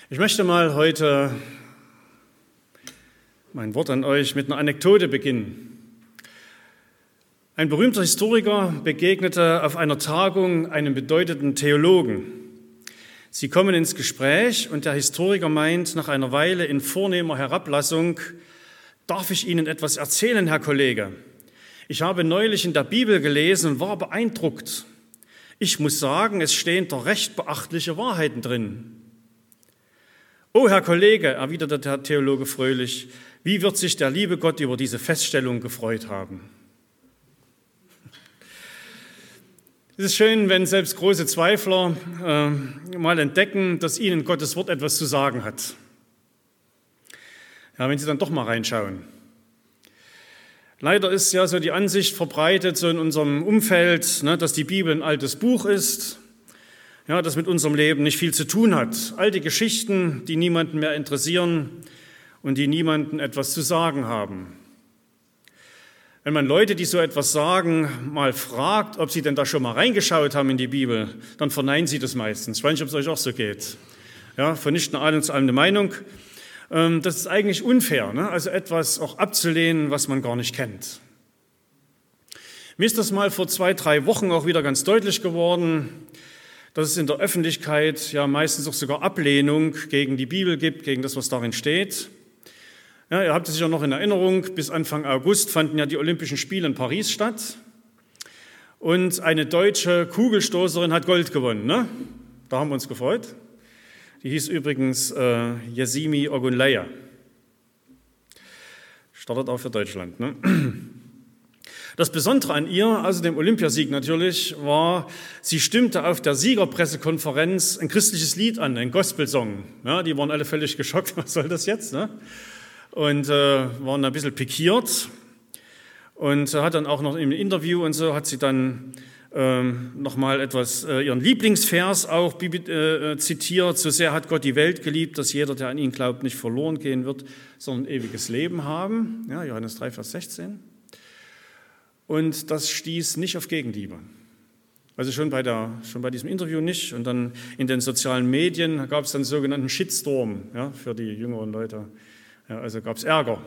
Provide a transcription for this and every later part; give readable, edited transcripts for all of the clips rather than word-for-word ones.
Ich möchte mal heute mein Wort an euch mit einer Anekdote beginnen. Ein berühmter Historiker begegnete auf einer Tagung einem bedeutenden Theologen. Sie kommen ins Gespräch und der Historiker meint nach einer Weile in vornehmer Herablassung: Darf ich Ihnen etwas erzählen, Herr Kollege? Ich habe neulich in der Bibel gelesen und war beeindruckt. Ich muss sagen, es stehen da recht beachtliche Wahrheiten drin. Oh, Herr Kollege, erwiderte der Theologe fröhlich, wie wird sich der liebe Gott über diese Feststellung gefreut haben? Es ist schön, wenn selbst große Zweifler mal entdecken, dass ihnen Gottes Wort etwas zu sagen hat. Ja, wenn sie dann doch mal reinschauen. Leider ist ja so die Ansicht verbreitet, so in unserem Umfeld, dass die Bibel ein altes Buch ist, ja, das mit unserem Leben nicht viel zu tun hat. Alte Geschichten, die niemanden mehr interessieren und die niemanden etwas zu sagen haben. Wenn man Leute, die so etwas sagen, mal fragt, ob sie denn da schon mal reingeschaut haben in die Bibel, dann verneinen sie das meistens. Ich weiß nicht, ob es euch auch so geht. Ja, vernichtende Ahnung zu allem eine Meinung. Das ist eigentlich unfair, ne? Also etwas auch abzulehnen, was man gar nicht kennt. Mir ist das mal vor 2-3 Wochen auch wieder ganz deutlich geworden, dass es in der Öffentlichkeit ja meistens auch sogar Ablehnung gegen die Bibel gibt, gegen das, was darin steht. Ja, ihr habt es sicher noch in Erinnerung, bis Anfang August fanden ja die Olympischen Spiele in Paris statt. Und eine deutsche Kugelstoßerin hat Gold gewonnen. Ne? Da haben wir uns gefreut. Die hieß übrigens Yasimi Ogunleye. Startet auch für Deutschland. Ne? Das Besondere an ihr, also dem Olympiasieg natürlich, war, sie stimmte auf der Siegerpressekonferenz ein christliches Lied an, ein Gospelsong. Ja, die waren alle völlig geschockt, was soll das jetzt? Ne? Und waren ein bisschen pikiert. Und hat dann auch noch im Interview und so, hat sie dann nochmal etwas, ihren Lieblingsvers auch zitiert. So sehr hat Gott die Welt geliebt, dass jeder, der an ihn glaubt, nicht verloren gehen wird, sondern ewiges Leben haben. Ja, Johannes 3, Vers 16. Und das stieß nicht auf Gegenliebe. Also schon bei diesem Interview nicht. Und dann in den sozialen Medien gab es dann sogenannten Shitstorm, ja, für die jüngeren Leute. Ja, also gab es Ärger.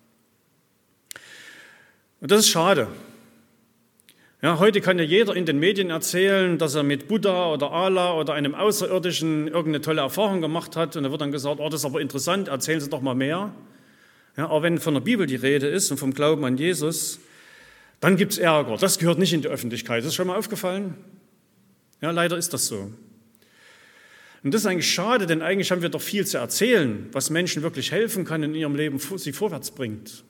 Und das ist schade. Ja, heute kann ja jeder in den Medien erzählen, dass er mit Buddha oder Allah oder einem Außerirdischen irgendeine tolle Erfahrung gemacht hat. Und da wird dann gesagt, oh, das ist aber interessant, erzählen Sie doch mal mehr. Ja, aber wenn von der Bibel die Rede ist und vom Glauben an Jesus, dann gibt es Ärger. Das gehört nicht in die Öffentlichkeit. Das ist schon mal aufgefallen? Ja, leider ist das so. Und das ist eigentlich schade, denn eigentlich haben wir doch viel zu erzählen, was Menschen wirklich helfen kann in ihrem Leben, sie vorwärts bringt.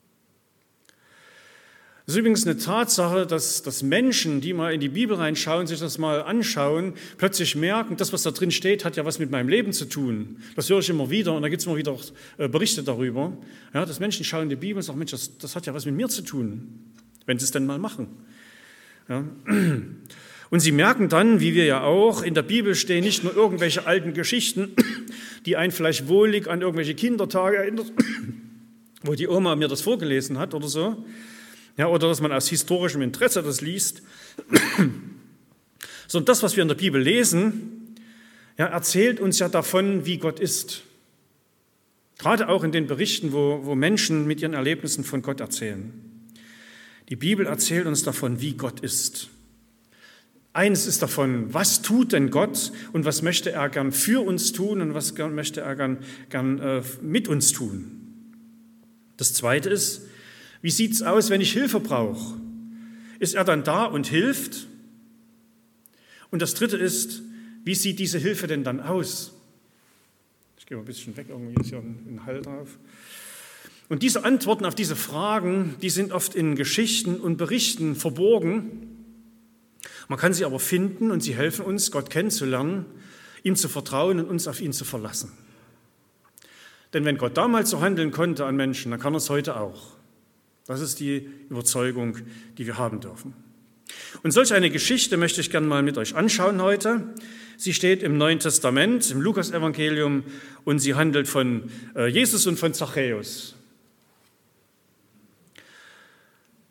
Es ist übrigens eine Tatsache, dass Menschen, die mal in die Bibel reinschauen, sich das mal anschauen, plötzlich merken, das, was da drin steht, hat ja was mit meinem Leben zu tun. Das höre ich immer wieder und da gibt es immer wieder auch Berichte darüber. Ja, dass Menschen schauen in die Bibel und sagen, Mensch, das hat ja was mit mir zu tun, wenn sie es denn mal machen. Ja. Und sie merken dann, wie wir ja auch, in der Bibel stehen nicht nur irgendwelche alten Geschichten, die einen vielleicht wohlig an irgendwelche Kindertage erinnert, wo die Oma mir das vorgelesen hat oder so, ja, oder dass man aus historischem Interesse das liest, sondern das, was wir in der Bibel lesen, ja, erzählt uns ja davon, wie Gott ist. Gerade auch in den Berichten, wo Menschen mit ihren Erlebnissen von Gott erzählen. Die Bibel erzählt uns davon, wie Gott ist. Eines ist davon, was tut denn Gott und was möchte er gern für uns tun und was möchte er gern mit uns tun. Das Zweite ist, wie sieht es aus, wenn ich Hilfe brauche? Ist er dann da und hilft? Und das Dritte ist, wie sieht diese Hilfe denn dann aus? Ich gehe mal ein bisschen weg, irgendwie ist ja ein Hall drauf. Und diese Antworten auf diese Fragen, die sind oft in Geschichten und Berichten verborgen. Man kann sie aber finden und sie helfen uns, Gott kennenzulernen, ihm zu vertrauen und uns auf ihn zu verlassen. Denn wenn Gott damals so handeln konnte an Menschen, dann kann er es heute auch. Das ist die Überzeugung, die wir haben dürfen. Und solch eine Geschichte möchte ich gerne mal mit euch anschauen heute. Sie steht im Neuen Testament, im Lukas-Evangelium, und sie handelt von Jesus und von Zachäus.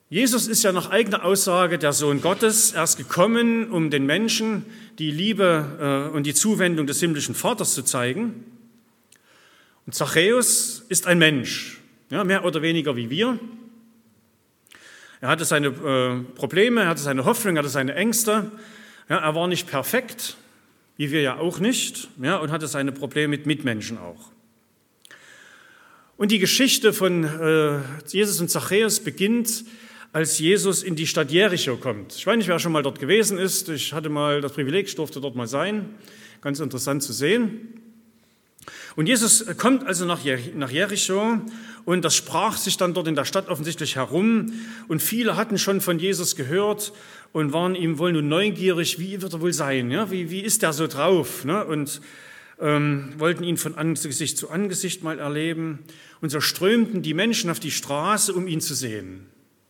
Jesus ist ja nach eigener Aussage der Sohn Gottes. Er ist gekommen, um den Menschen die Liebe und die Zuwendung des himmlischen Vaters zu zeigen. Und Zachäus ist ein Mensch, ja, mehr oder weniger wie wir. Er hatte seine Probleme, er hatte seine Hoffnung, er hatte seine Ängste. Ja, er war nicht perfekt, wie wir ja auch nicht, ja, und hatte seine Probleme mit Mitmenschen auch. Und die Geschichte von Jesus und Zachäus beginnt, als Jesus in die Stadt Jericho kommt. Ich weiß nicht, wer schon mal dort gewesen ist. Ich hatte mal das Privileg, ich durfte dort mal sein. Ganz interessant zu sehen. Und Jesus kommt also nach Jericho und das sprach sich dann dort in der Stadt offensichtlich herum. Und viele hatten schon von Jesus gehört und waren ihm wohl nun neugierig, wie wird er wohl sein? Ja? Wie ist der so drauf? Ne? Und wollten ihn von Angesicht zu Angesicht mal erleben. Und so strömten die Menschen auf die Straße, um ihn zu sehen.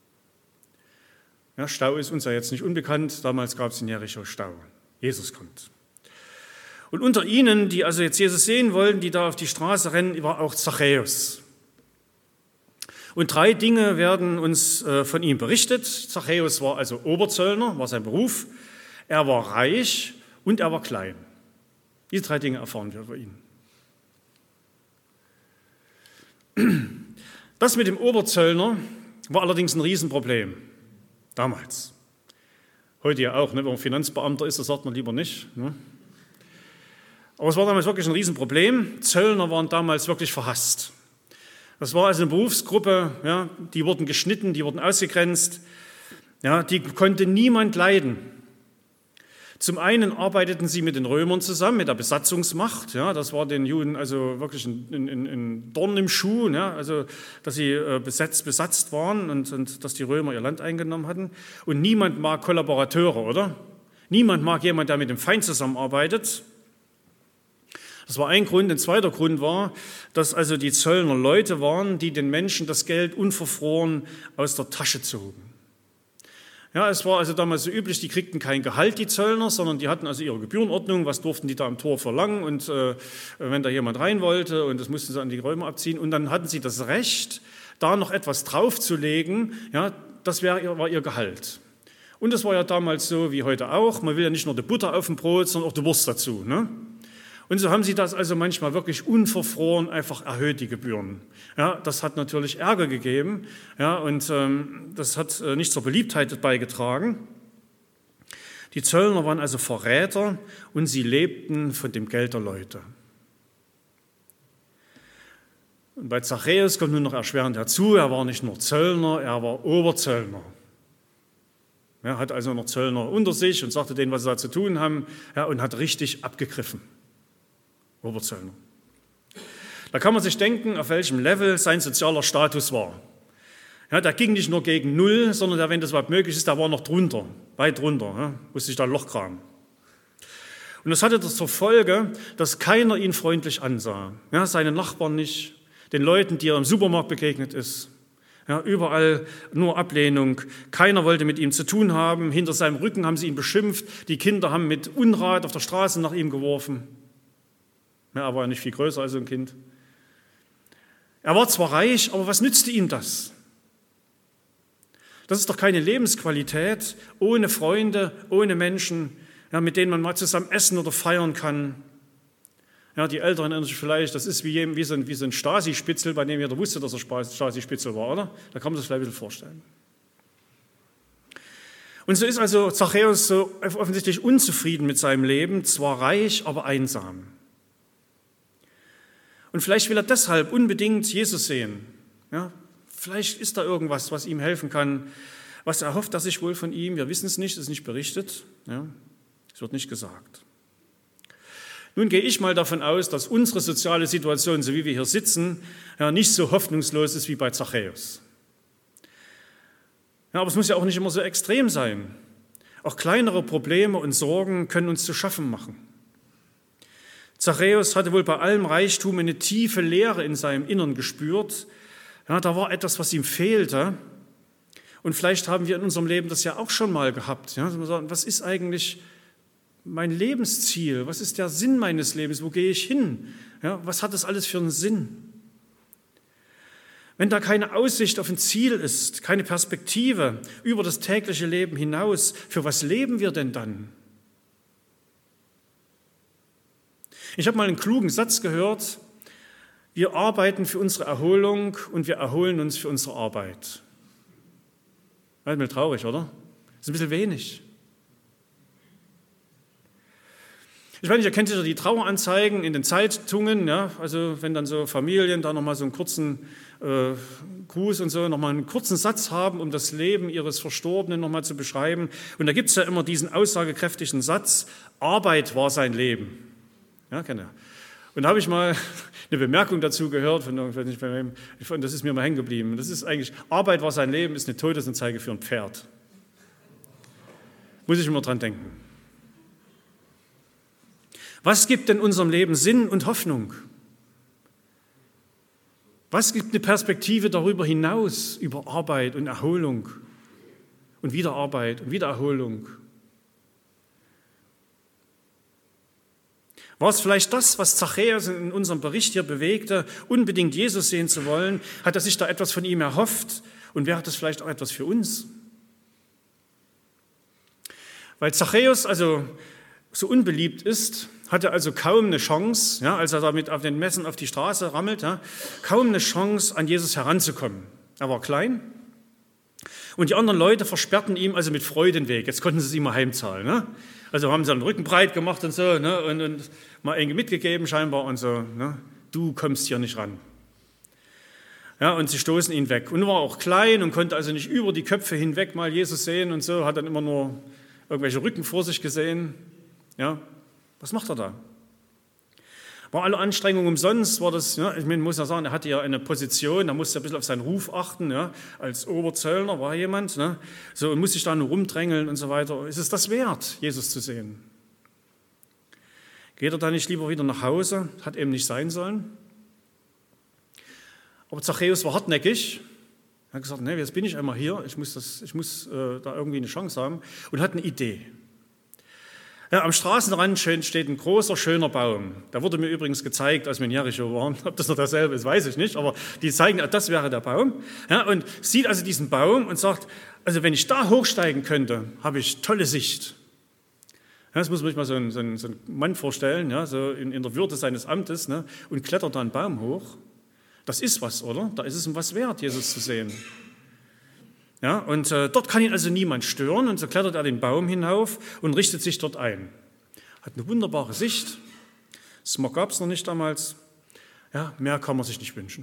Ja, Stau ist uns ja jetzt nicht unbekannt. Damals gab es in Jericho Stau. Jesus kommt. Und unter ihnen, die also jetzt Jesus sehen wollten, die da auf die Straße rennen, war auch Zachäus. Und 3 Dinge werden uns von ihm berichtet. Zachäus war also Oberzöllner, war sein Beruf. Er war reich und er war klein. Diese 3 Dinge erfahren wir über ihn. Das mit dem Oberzöllner war allerdings ein Riesenproblem. Damals. Heute ja auch, ne? Wenn man Finanzbeamter ist, das sagt man lieber nicht. Ne? Aber es war damals wirklich ein Riesenproblem. Zöllner waren damals wirklich verhasst. Das war also eine Berufsgruppe, ja, die wurden geschnitten, die wurden ausgegrenzt. Ja, die konnte niemand leiden. Zum einen arbeiteten sie mit den Römern zusammen, mit der Besatzungsmacht. Ja, das war den Juden also wirklich ein Dorn im Schuh, ja, also dass sie besetzt waren und dass die Römer ihr Land eingenommen hatten. Und niemand mag Kollaborateure, oder? Niemand mag jemanden, der mit dem Feind zusammenarbeitet. Das war ein Grund. Ein zweiter Grund war, dass also die Zöllner Leute waren, die den Menschen das Geld unverfroren aus der Tasche zogen. Ja, es war also damals so üblich, die kriegten kein Gehalt, die Zöllner, sondern die hatten also ihre Gebührenordnung, was durften die da am Tor verlangen und wenn da jemand rein wollte und das mussten sie an die Römer abziehen und dann hatten sie das Recht, da noch etwas draufzulegen, ja, das war ihr Gehalt. Und das war ja damals so wie heute auch, man will ja nicht nur die Butter auf dem Brot, sondern auch die Wurst dazu, ne? Und so haben sie das also manchmal wirklich unverfroren einfach erhöht, die Gebühren. Ja, das hat natürlich Ärger gegeben, ja, und das hat nicht zur Beliebtheit beigetragen. Die Zöllner waren also Verräter und sie lebten von dem Geld der Leute. Und bei Zachäus kommt nun noch erschwerend dazu, er war nicht nur Zöllner, er war Oberzöllner. Er hat also noch Zöllner unter sich und sagte denen, was sie da zu tun haben, ja, und hat richtig abgegriffen. Oberzöllner. Da kann man sich denken, auf welchem Level sein sozialer Status war. Ja, der ging nicht nur gegen 0, sondern der, wenn das überhaupt möglich ist, der war noch drunter, weit drunter, ja, musste sich da ein Loch graben. Und das hatte das zur Folge, dass keiner ihn freundlich ansah. Ja, seine Nachbarn nicht, den Leuten, die er im Supermarkt begegnet ist. Ja, überall nur Ablehnung. Keiner wollte mit ihm zu tun haben. Hinter seinem Rücken haben sie ihn beschimpft. Die Kinder haben mit Unrat auf der Straße nach ihm geworfen. Ja, er war ja nicht viel größer als ein Kind. Er war zwar reich, aber was nützte ihm das? Das ist doch keine Lebensqualität, ohne Freunde, ohne Menschen, ja, mit denen man mal zusammen essen oder feiern kann. Ja, die Älteren erinnern sich vielleicht, das ist wie so ein Stasi-Spitzel, bei dem jeder wusste, dass er Stasi-Spitzel war, oder? Da kann man sich vielleicht ein bisschen vorstellen. Und so ist also Zachäus so offensichtlich unzufrieden mit seinem Leben, zwar reich, aber einsam. Und vielleicht will er deshalb unbedingt Jesus sehen. Ja, vielleicht ist da irgendwas, was ihm helfen kann. Was erhofft er sich wohl von ihm? Wir wissen es nicht, es ist nicht berichtet. Ja, es wird nicht gesagt. Nun gehe ich mal davon aus, dass unsere soziale Situation, so wie wir hier sitzen, ja, nicht so hoffnungslos ist wie bei Zachäus. Ja, aber es muss ja auch nicht immer so extrem sein. Auch kleinere Probleme und Sorgen können uns zu schaffen machen. Zachäus hatte wohl bei allem Reichtum eine tiefe Leere in seinem Innern gespürt. Ja, da war etwas, was ihm fehlte. Und vielleicht haben wir in unserem Leben das ja auch schon mal gehabt. Ja, dass wir sagen, was ist eigentlich mein Lebensziel? Was ist der Sinn meines Lebens? Wo gehe ich hin? Ja, was hat das alles für einen Sinn? Wenn da keine Aussicht auf ein Ziel ist, keine Perspektive über das tägliche Leben hinaus, für was leben wir denn dann? Ich habe mal einen klugen Satz gehört: Wir arbeiten für unsere Erholung und wir erholen uns für unsere Arbeit. Das ist mir traurig, oder? Das ist ein bisschen wenig. Ich weiß nicht, ihr kennt sicher die Traueranzeigen in den Zeitungen, ja? Also wenn dann so Familien da nochmal so einen kurzen Gruß und so, nochmal einen kurzen Satz haben, um das Leben ihres Verstorbenen nochmal zu beschreiben. Und da gibt es ja immer diesen aussagekräftigen Satz: Arbeit war sein Leben. Ja, kennt ihr. Und da habe ich mal eine Bemerkung dazu gehört, das ist mir mal hängen geblieben. Das ist eigentlich: Arbeit war sein Leben, ist eine Todesanzeige für ein Pferd. Muss ich immer dran denken. Was gibt denn unserem Leben Sinn und Hoffnung? Was gibt eine Perspektive darüber hinaus, über Arbeit und Erholung und wieder Arbeit und wieder Erholung? War es vielleicht das, was Zachäus in unserem Bericht hier bewegte, unbedingt Jesus sehen zu wollen? Hat er sich da etwas von ihm erhofft? Und wäre das vielleicht auch etwas für uns? Weil Zachäus also so unbeliebt ist, hat er also kaum eine Chance, ja, als er da mit auf den Messen auf die Straße rammelt, ja, kaum eine Chance, an Jesus heranzukommen. Er war klein und die anderen Leute versperrten ihm also mit Freude den Weg. Jetzt konnten sie es ihm mal heimzahlen. Ne? Also haben sie den Rücken breit gemacht und so, ne, und mal irgendwie mitgegeben scheinbar und so. Ne? Du kommst hier nicht ran. Ja, und sie stoßen ihn weg. Und er war auch klein und konnte also nicht über die Köpfe hinweg mal Jesus sehen und so, hat dann immer nur irgendwelche Rücken vor sich gesehen. Ja, was macht er da? War alle Anstrengungen umsonst? War das, ja, ich muss ja sagen, er hatte ja eine Position, da musste er ein bisschen auf seinen Ruf achten, ja, als Oberzöllner war jemand, ne, so, und muss sich da nur rumdrängeln und so weiter. Ist es das wert, Jesus zu sehen? Geht er da nicht lieber wieder nach Hause? Hat eben nicht sein sollen. Aber Zachäus war hartnäckig. Er hat gesagt, nee, jetzt bin ich einmal hier, ich muss da irgendwie eine Chance haben, und hat eine Idee. Ja, am Straßenrand steht ein großer, schöner Baum. Da wurde mir übrigens gezeigt, als wir in Jericho waren. Ob das noch dasselbe ist, weiß ich nicht, aber die zeigen, das wäre der Baum. Ja, und sieht also diesen Baum und sagt, also wenn ich da hochsteigen könnte, habe ich tolle Sicht. Ja, das muss man sich mal so einen Mann vorstellen, ja, so in der Würde seines Amtes, ne, und klettert da einen Baum hoch. Das ist was, oder? Da ist es ihm was wert, Jesus zu sehen. Ja, und dort kann ihn also niemand stören, und so klettert er den Baum hinauf und richtet sich dort ein. Hat eine wunderbare Sicht. Smog gab es noch nicht damals. Ja, mehr kann man sich nicht wünschen.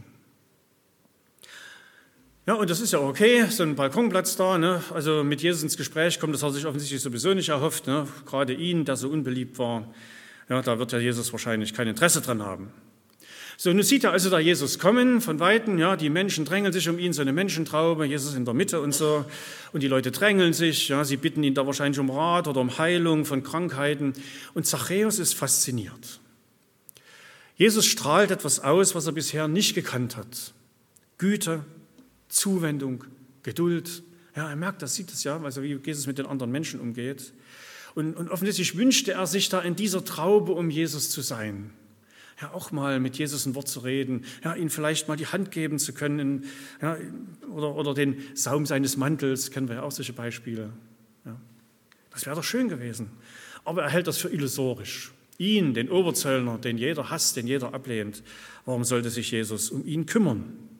Ja, und das ist ja okay, so ein Balkonplatz da, ne? Also mit Jesus ins Gespräch kommt, das hat er sich offensichtlich sowieso nicht erhofft, ne? Gerade ihn, der so unbeliebt war. Ja, da wird ja Jesus wahrscheinlich kein Interesse dran haben. So, nun sieht er also da Jesus kommen von Weitem, ja, die Menschen drängeln sich um ihn, so eine Menschentraube, Jesus in der Mitte und so, und die Leute drängeln sich, ja, sie bitten ihn da wahrscheinlich um Rat oder um Heilung von Krankheiten, und Zachäus ist fasziniert. Jesus strahlt etwas aus, was er bisher nicht gekannt hat: Güte, Zuwendung, Geduld. Ja, er merkt das, sieht es ja, also wie Jesus mit den anderen Menschen umgeht, und offensichtlich wünschte er sich da in dieser Traube um Jesus zu sein. Ja, auch mal mit Jesus ein Wort zu reden, ja, ihm vielleicht mal die Hand geben zu können, ja, oder den Saum seines Mantels, kennen wir ja auch solche Beispiele. Ja. Das wäre doch schön gewesen. Aber er hält das für illusorisch. Ihn, den Oberzöllner, den jeder hasst, den jeder ablehnt, warum sollte sich Jesus um ihn kümmern?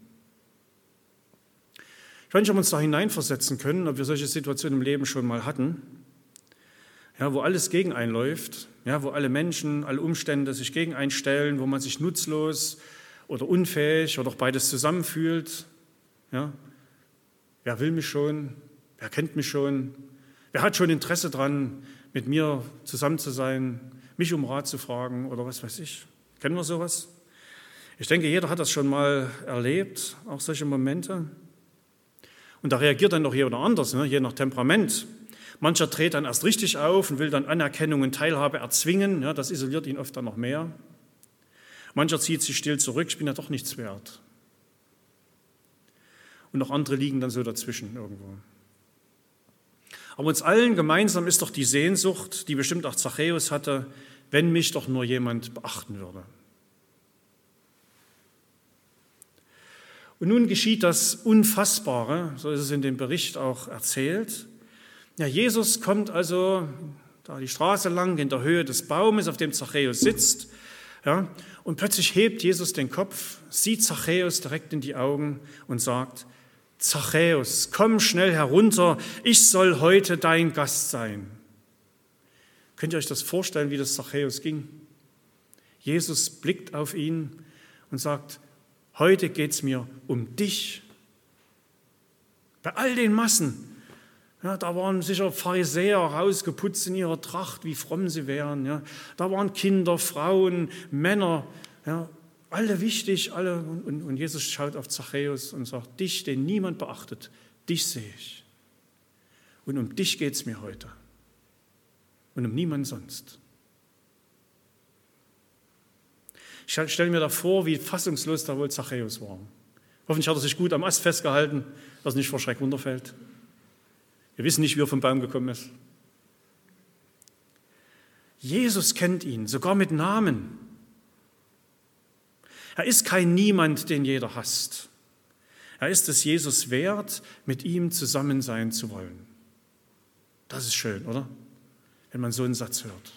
Ich weiß nicht, ob wir uns da hineinversetzen können, ob wir solche Situationen im Leben schon mal hatten. Ja, wo alles gegen einen läuft, ja, wo alle Menschen, alle Umstände sich gegen einen stellen, wo man sich nutzlos oder unfähig oder auch beides zusammenfühlt. Ja. Wer will mich schon? Wer kennt mich schon? Wer hat schon Interesse daran, mit mir zusammen zu sein, mich um Rat zu fragen oder was weiß ich? Kennen wir sowas? Ich denke, jeder hat das schon mal erlebt, auch solche Momente. Und da reagiert dann doch jeder anders, ne? Je nach Temperament. Mancher dreht dann erst richtig auf und will dann Anerkennung und Teilhabe erzwingen. Ja, das isoliert ihn oft dann noch mehr. Mancher zieht sich still zurück, ich bin ja doch nichts wert. Und noch andere liegen dann so dazwischen irgendwo. Aber uns allen gemeinsam ist doch die Sehnsucht, die bestimmt auch Zachäus hatte, wenn mich doch nur jemand beachten würde. Und nun geschieht das Unfassbare, so ist es in dem Bericht auch erzählt. Ja, Jesus kommt also da die Straße lang in der Höhe des Baumes, auf dem Zachäus sitzt. Ja, und plötzlich hebt Jesus den Kopf, sieht Zachäus direkt in die Augen und sagt: Zachäus, komm schnell herunter, ich soll heute dein Gast sein. Könnt ihr euch das vorstellen, wie das Zachäus ging? Jesus blickt auf ihn und sagt: Heute geht es mir um dich. Bei all den Massen, ja, da waren sicher Pharisäer rausgeputzt in ihrer Tracht, wie fromm sie wären. Ja. Da waren Kinder, Frauen, Männer, ja, alle wichtig. Alle. Und Jesus schaut auf Zachäus und sagt: Dich, den niemand beachtet, dich sehe ich. Und um dich geht es mir heute. Und um niemand sonst. Ich stelle mir da vor, wie fassungslos da wohl Zachäus war. Hoffentlich hat er sich gut am Ast festgehalten, dass er nicht vor Schreck runterfällt. Wir wissen nicht, wie er vom Baum gekommen ist. Jesus kennt ihn, sogar mit Namen. Er ist kein Niemand, den jeder hasst. Er ist es Jesus wert, mit ihm zusammen sein zu wollen. Das ist schön, oder? Wenn man so einen Satz hört.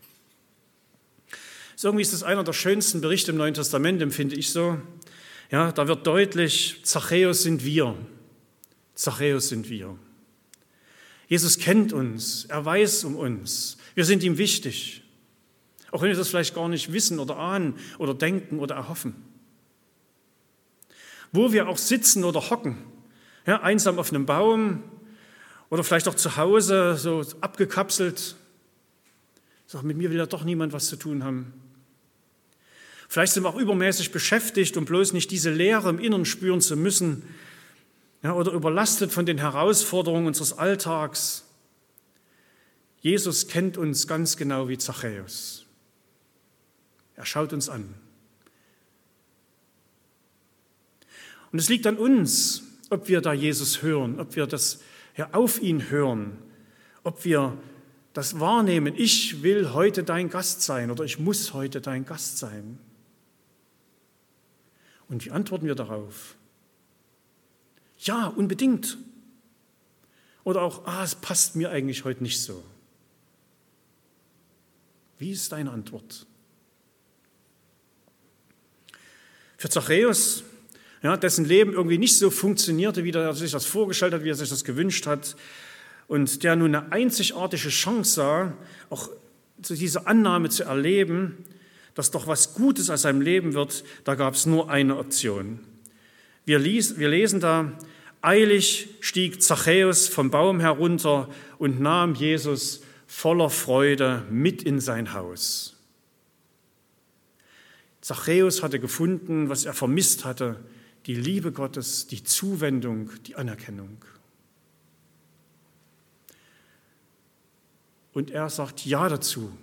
So irgendwie ist das einer der schönsten Berichte im Neuen Testament, empfinde ich so. Ja, da wird deutlich: Zachäus sind wir. Zachäus sind wir. Jesus kennt uns, er weiß um uns. Wir sind ihm wichtig. Auch wenn wir das vielleicht gar nicht wissen oder ahnen oder denken oder erhoffen. Wo wir auch sitzen oder hocken, ja, einsam auf einem Baum oder vielleicht auch zu Hause, so abgekapselt. Sag, mit mir will ja doch niemand was zu tun haben. Vielleicht sind wir auch übermäßig beschäftigt, um bloß nicht diese Leere im Inneren spüren zu müssen, ja, oder überlastet von den Herausforderungen unseres Alltags. Jesus kennt uns ganz genau wie Zachäus. Er schaut uns an. Und es liegt an uns, ob wir da Jesus hören, ob wir das auf ihn hören, ob wir das wahrnehmen: Ich will heute dein Gast sein oder ich muss heute dein Gast sein. Und wie antworten wir darauf? Ja, unbedingt. Oder auch: es passt mir eigentlich heute nicht so. Wie ist deine Antwort? Für Zachäus, ja, dessen Leben irgendwie nicht so funktionierte, wie er sich das vorgestellt hat, wie er sich das gewünscht hat, und der nun eine einzigartige Chance sah, auch diese Annahme zu erleben, dass doch was Gutes aus seinem Leben wird, da gab es nur eine Option. Wir lesen da: Eilig stieg Zachäus vom Baum herunter und nahm Jesus voller Freude mit in sein Haus. Zachäus hatte gefunden, was er vermisst hatte: die Liebe Gottes, die Zuwendung, die Anerkennung. Und er sagt Ja dazu.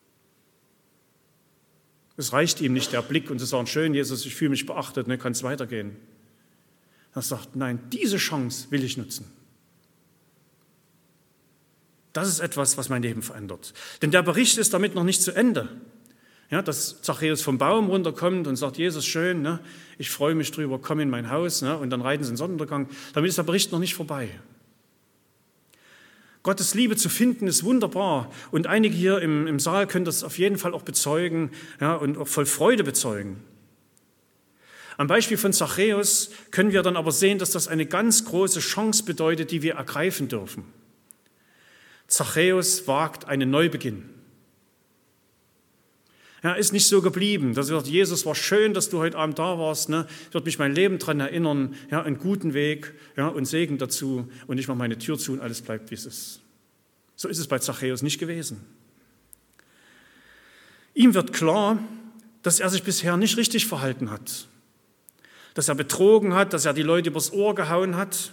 Es reicht ihm nicht der Blick und zu sagen: Schön, Jesus, ich fühle mich beachtet, kann es weitergehen. Er sagt: Nein, diese Chance will ich nutzen. Das ist etwas, was mein Leben verändert. Denn der Bericht ist damit noch nicht zu Ende. Ja, dass Zachäus vom Baum runterkommt und sagt: Jesus, schön, ich freue mich drüber, komm in mein Haus, und dann reiten sie in den Sonnenuntergang. Damit ist der Bericht noch nicht vorbei. Gottes Liebe zu finden ist wunderbar, und einige hier im Saal können das auf jeden Fall auch bezeugen, und auch voll Freude bezeugen. Am Beispiel von Zachäus können wir dann aber sehen, dass das eine ganz große Chance bedeutet, die wir ergreifen dürfen. Zachäus wagt einen Neubeginn. Er ist nicht so geblieben, dass er sagt: Jesus, war schön, dass du heute Abend da warst, wird mich mein Leben daran erinnern, einen guten Weg, und Segen dazu, und ich mache meine Tür zu und alles bleibt, wie es ist. So ist es bei Zachäus nicht gewesen. Ihm wird klar, dass er sich bisher nicht richtig verhalten hat, dass er betrogen hat, dass er die Leute übers Ohr gehauen hat.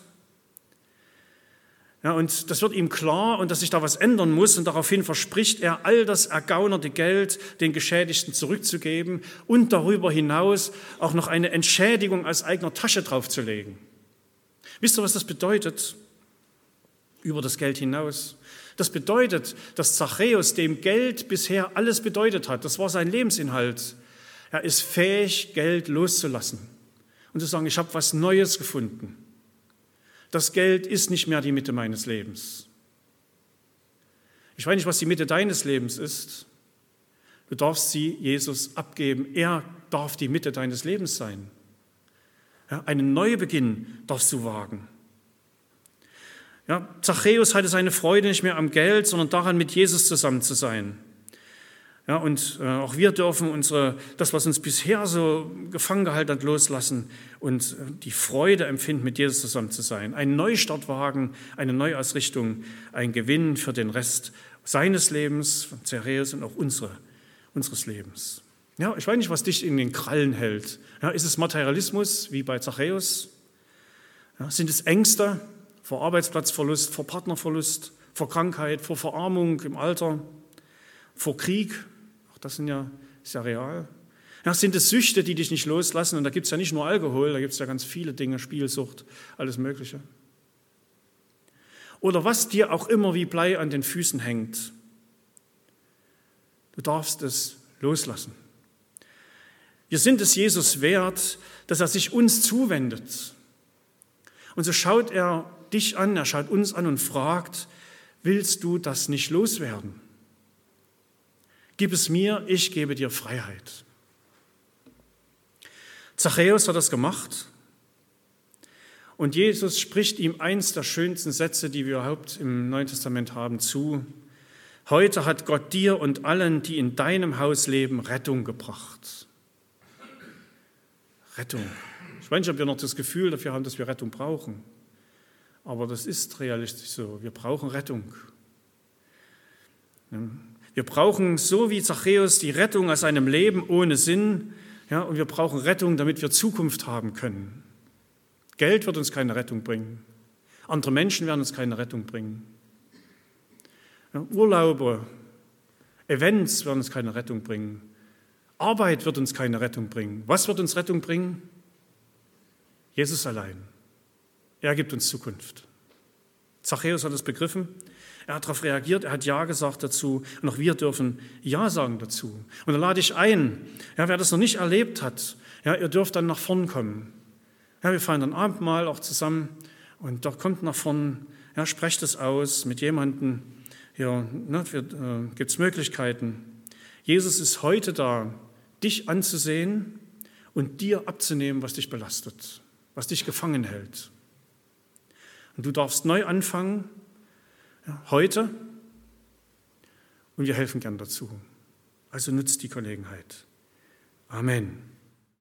Ja, und das wird ihm klar, und dass sich da was ändern muss, und daraufhin verspricht er, all das ergaunerte Geld den Geschädigten zurückzugeben und darüber hinaus auch noch eine Entschädigung aus eigener Tasche draufzulegen. Wisst ihr, was das bedeutet? Über das Geld hinaus. Das bedeutet, dass Zachäus dem Geld bisher alles bedeutet hat. Das war sein Lebensinhalt. Er ist fähig, Geld loszulassen und zu sagen, ich habe was Neues gefunden. Das Geld ist nicht mehr die Mitte meines Lebens. Ich weiß nicht, was die Mitte deines Lebens ist. Du darfst sie Jesus abgeben. Er darf die Mitte deines Lebens sein. Ja, einen Neubeginn darfst du wagen. Ja, Zachäus hatte seine Freude nicht mehr am Geld, sondern daran, mit Jesus zusammen zu sein. Ja, und auch wir dürfen das, was uns bisher so gefangen gehalten hat, loslassen und die Freude empfinden, mit Jesus zusammen zu sein. Einen Neustart wagen, eine Neuausrichtung, ein Gewinn für den Rest seines Lebens, von Zachäus und auch unseres Lebens. Ja, ich weiß nicht, was dich in den Krallen hält. Ja, ist es Materialismus, wie bei Zachäus? Ja, sind es Ängste vor Arbeitsplatzverlust, vor Partnerverlust, vor Krankheit, vor Verarmung im Alter, vor Krieg? Auch das ist ja real. Ja, sind es Süchte, die dich nicht loslassen? Und da gibt es ja nicht nur Alkohol, da gibt es ja ganz viele Dinge, Spielsucht, alles Mögliche. Oder was dir auch immer wie Blei an den Füßen hängt. Du darfst es loslassen. Wir sind es Jesus wert, dass er sich uns zuwendet. Und so schaut er dich an, er schaut uns an und fragt, willst du das nicht loswerden? Gib es mir, ich gebe dir Freiheit. Zachäus hat das gemacht und Jesus spricht ihm eins der schönsten Sätze, die wir überhaupt im Neuen Testament haben, zu. Heute hat Gott dir und allen, die in deinem Haus leben, Rettung gebracht. Rettung. Ich weiß nicht, ob wir noch das Gefühl dafür haben, dass wir Rettung brauchen. Aber das ist realistisch so. Wir brauchen Rettung. Wir brauchen, so wie Zachäus, die Rettung aus einem Leben ohne Sinn. Ja, und wir brauchen Rettung, damit wir Zukunft haben können. Geld wird uns keine Rettung bringen. Andere Menschen werden uns keine Rettung bringen. Ja, Urlaube, Events werden uns keine Rettung bringen. Arbeit wird uns keine Rettung bringen. Was wird uns Rettung bringen? Jesus allein. Er gibt uns Zukunft. Zachäus hat es begriffen. Er hat darauf reagiert, er hat Ja gesagt dazu und auch wir dürfen Ja sagen dazu. Und da lade ich ein, ja, wer das noch nicht erlebt hat, ja, ihr dürft dann nach vorn kommen. Ja, wir feiern dann Abendmahl auch zusammen und doch kommt nach vorn, ja, sprecht es aus mit jemandem. Ja, gibt es Möglichkeiten. Jesus ist heute da, dich anzusehen und dir abzunehmen, was dich belastet, was dich gefangen hält. Und du darfst neu anfangen, ja, heute, und wir helfen gern dazu. Also nutzt die Gelegenheit. Amen.